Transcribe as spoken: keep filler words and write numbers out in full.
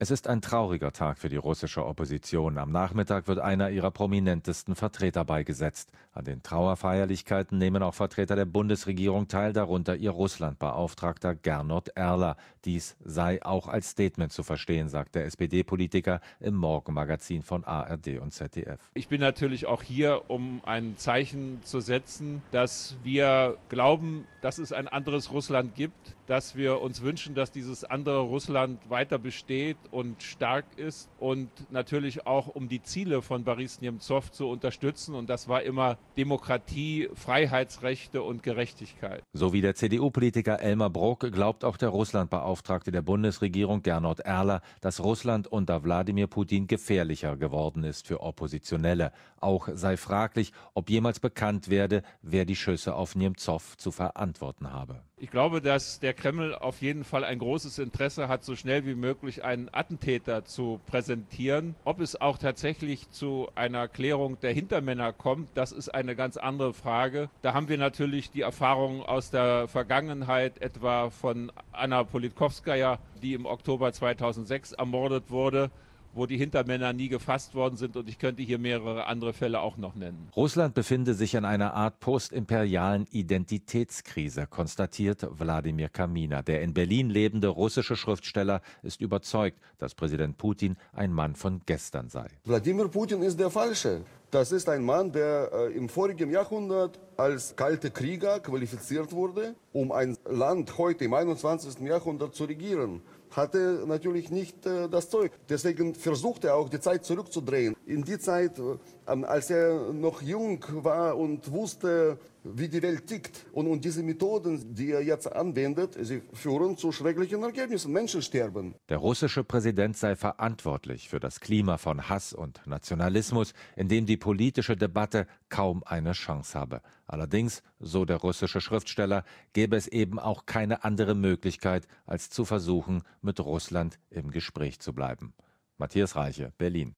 Es ist ein trauriger Tag für die russische Opposition. Am Nachmittag wird einer ihrer prominentesten Vertreter beigesetzt. An den Trauerfeierlichkeiten nehmen auch Vertreter der Bundesregierung teil, darunter ihr Russlandbeauftragter Gernot Erler. Dies sei auch als Statement zu verstehen, sagt der S P D-Politiker im Morgenmagazin von A R D und Z D F. Ich bin natürlich auch hier, um ein Zeichen zu setzen, dass wir glauben, dass es ein anderes Russland gibt, dass wir uns wünschen, dass dieses andere Russland weiter besteht und stark ist und natürlich auch, um die Ziele von Boris Nemzow zu unterstützen. Und das war immer Demokratie, Freiheitsrechte und Gerechtigkeit. So wie der C D U-Politiker Elmar Brok glaubt auch der Russlandbeauftragte der Bundesregierung Gernot Erler, dass Russland unter Wladimir Putin gefährlicher geworden ist für Oppositionelle. Auch sei fraglich, ob jemals bekannt werde, wer die Schüsse auf Nemzow zu verantworten habe. Ich glaube, dass der Kreml auf jeden Fall ein großes Interesse hat, so schnell wie möglich einen Attentäter zu präsentieren. Ob es auch tatsächlich zu einer Klärung der Hintermänner kommt, das ist eine ganz andere Frage. Da haben wir natürlich die Erfahrungen aus der Vergangenheit, etwa von Anna Politkovskaja, die im Oktober zweitausendsechs ermordet wurde, wo die Hintermänner nie gefasst worden sind, und ich könnte hier mehrere andere Fälle auch noch nennen. Russland befinde sich in einer Art postimperialen Identitätskrise, konstatiert Wladimir Kaminer. Der in Berlin lebende russische Schriftsteller ist überzeugt, dass Präsident Putin ein Mann von gestern sei. Wladimir Putin ist der Falsche. Das ist ein Mann, der äh, im vorigen Jahrhundert als kalter Krieger qualifiziert wurde, um ein Land heute im einundzwanzigsten Jahrhundert zu regieren. Hatte natürlich nicht äh, das Zeug. Deswegen versuchte er auch, die Zeit zurückzudrehen. In die Zeit, äh, als er noch jung war und wusste, wie die Welt tickt. Und, und diese Methoden, die er jetzt anwendet, sie führen zu schrecklichen Ergebnissen. Menschen sterben. Der russische Präsident sei verantwortlich für das Klima von Hass und Nationalismus, in dem die politische Debatte kaum eine Chance habe. Allerdings, so der russische Schriftsteller, gäbe es eben auch keine andere Möglichkeit, als zu versuchen, mit Russland im Gespräch zu bleiben. Matthias Reiche, Berlin.